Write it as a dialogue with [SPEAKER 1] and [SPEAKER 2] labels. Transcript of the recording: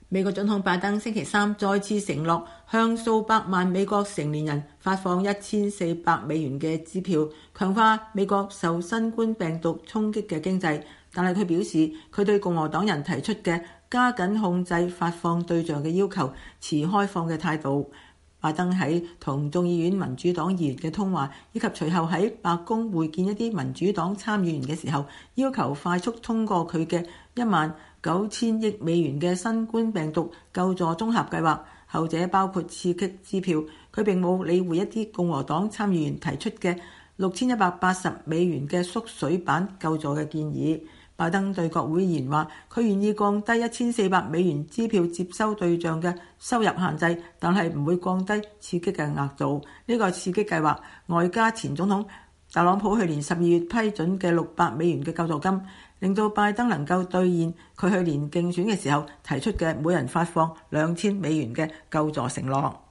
[SPEAKER 1] 美國總統拜登星期三再次承諾向數百萬美國成年人發放1400美元嘅支票，強化美國受新冠病毒衝擊嘅經濟。但係佢表示，佢對共和黨人提出嘅加緊控制發放對象嘅要求持開放嘅態度。拜登喺同眾議院民主黨議員嘅通話，以及隨後喺白宮會見一啲民主黨參議員嘅時候，要求快速通過佢嘅19000億美元嘅新冠病毒救助綜合計劃，後者包括刺激支票。佢並冇理會一啲共和黨參議員提出嘅6180美元嘅縮水版救助嘅建議。拜登對國會議員話，佢願意降低1400美元支票接收對象嘅收入限制，但係唔會降低刺激嘅額度。呢個刺激計劃外加前總統特朗普去年12月批准嘅600美元嘅救助金，令到拜登能夠兌現佢去年競選嘅時候提出嘅每人發放2000美元嘅救助承諾。